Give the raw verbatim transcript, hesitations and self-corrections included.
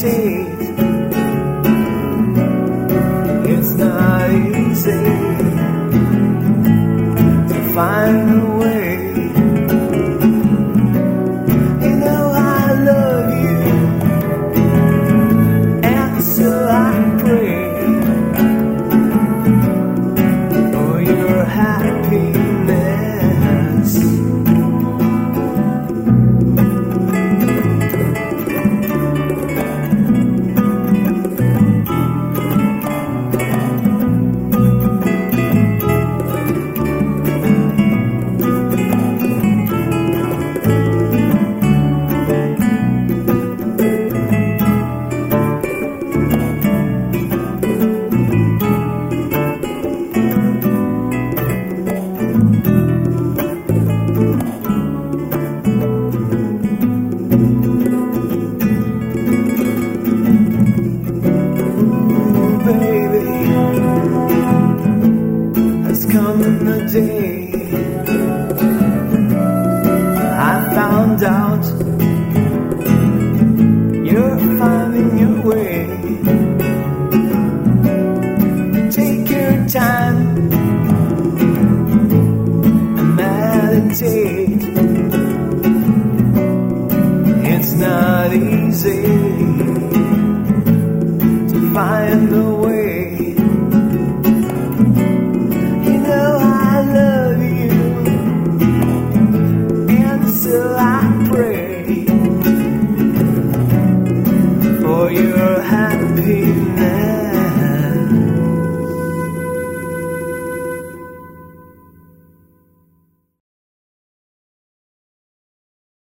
meditate. It's not easy to find a way. You know I love you, and so I pray for your happiness. Out, you're finding your way. Take your time and meditate. It's not easy